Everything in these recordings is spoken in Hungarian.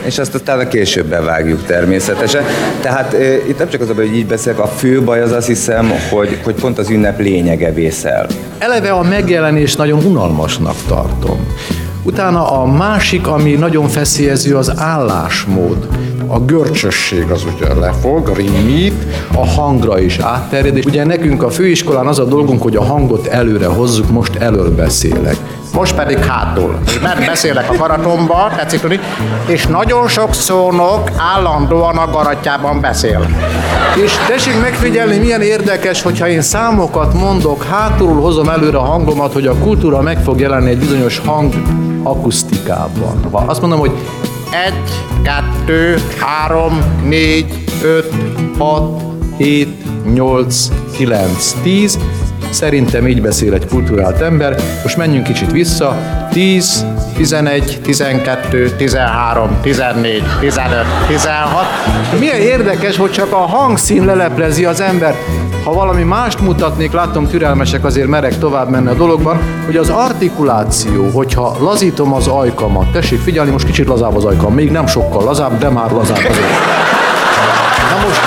és azt aztán később bevágjuk természetesen. Tehát itt nem csak az, hogy így beszélek, a fő baj az azt hiszem, hogy pont az ünnep lényege vészel. Eleve a megjelenés nagyon unalmasnak tartom. Utána a másik, ami nagyon feszélyező, az állásmód. A görcsösség az ugye lefog, rímít, a hangra is átterjed, és ugye nekünk a főiskolán az a dolgunk, hogy a hangot előre hozzuk, most elől beszélek. Most pedig hátul. Mert beszélek a karatomba, tetszik tudni, és nagyon sok szónok állandóan a garatjában beszél. És tessék megfigyelni, milyen érdekes, hogyha én számokat mondok, hátulról hozom előre a hangomat, hogy a kultúra meg fog jelenni egy bizonyos hang akusztikában. Azt mondom, hogy 1, 2, 3, 4, 5, 6, 7, 8, 9, 10. Szerintem így beszél egy kulturált ember. Most menjünk kicsit vissza. 10, 11, 12, 13, 14, 15, 16. Milyen érdekes, hogy csak a hangszín leleplezi az ember. Ha valami mást mutatnék, látom türelmesek, azért merek tovább menni a dologban, hogy az artikuláció, hogyha lazítom az ajkamat, tessék figyelni, most kicsit lazább az ajkam, még nem sokkal lazább, de már lazább azért. Na most...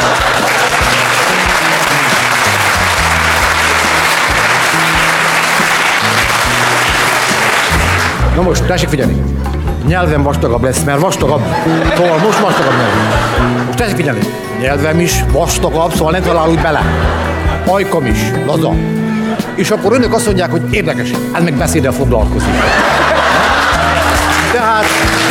Na most, tessék figyelni. Nyelvem vastagabb lesz, mert vastagabb. Szóval most vastagabb nyelvem. Most tessék figyelni. Nyelvem is vastagabb, szóval ne talál úgy bele. Ajkam is, laza. És akkor önök azt mondják, hogy érdekes, hát meg beszéddel foglalkozik. Tehát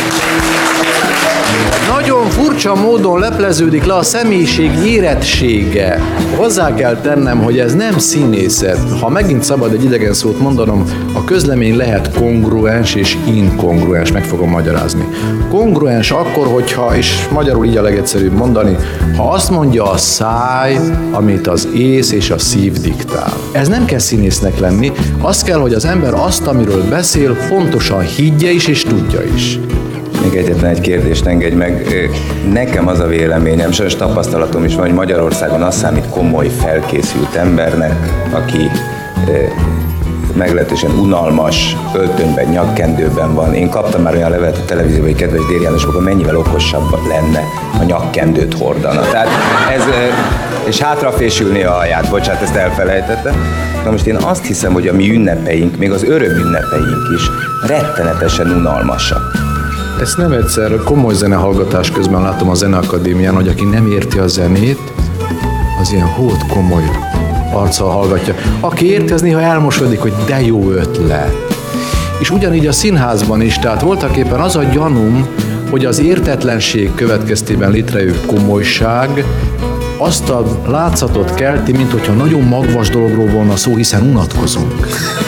nagyon furcsa módon lepleződik le a személyiség érettsége. Hozzá kell tennem, hogy ez nem színészet. Ha megint szabad egy idegen szót mondanom, a közlemény lehet kongruens és inkongruens, meg fogom magyarázni. Kongruens akkor, hogyha, és magyarul így a legegyszerűbb mondani, ha azt mondja a száj, amit az ész és a szív diktál. Ez nem kell színésznek lenni, az kell, hogy az ember azt, amiről beszél, pontosan higgye is és tudja is. Még egyetlen egy kérdést engedj meg. Nekem az a véleményem, sajnos tapasztalatom is van, hogy Magyarországon az számít komoly, felkészült embernek, aki meglehetősen unalmas, öltönyben, nyakkendőben van. Én kaptam már olyan levelet a televízióban, hogy kedves Déri János, akkor mennyivel okosabb lenne, ha nyakkendőt hordana. Tehát ez, és hátrafésülni a haját, bocsánat, ezt elfelejtettem. Na most én azt hiszem, hogy a mi ünnepeink, még az öröm ünnepeink is rettenetesen unalmasak. Ezt nem egyszer komoly zenehallgatás közben látom a Zeneakadémián, hogy aki nem érti a zenét, az ilyen hót komoly arccal hallgatja. Aki érti, az néha elmosodik, hogy de jó ötlet. És ugyanígy a színházban is, tehát voltaképpen az a gyanúm, hogy az értetlenség következtében létrejövő komolyság azt a látszatot kelti, mint hogyha nagyon magvas dologról volna szó, hiszen unatkozunk.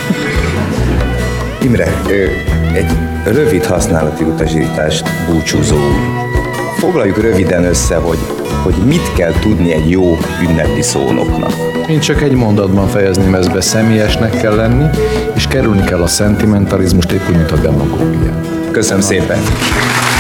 Imre, egy rövid használati utasítást búcsúzóul. Foglaljuk röviden össze, hogy mit kell tudni egy jó ünnepi szónoknak. Én csak egy mondatban fejezném ezt be, személyesnek kell lenni, és kerülni kell a szentimentalizmust, épp úgy, mint a demagógiát. Köszönöm szépen!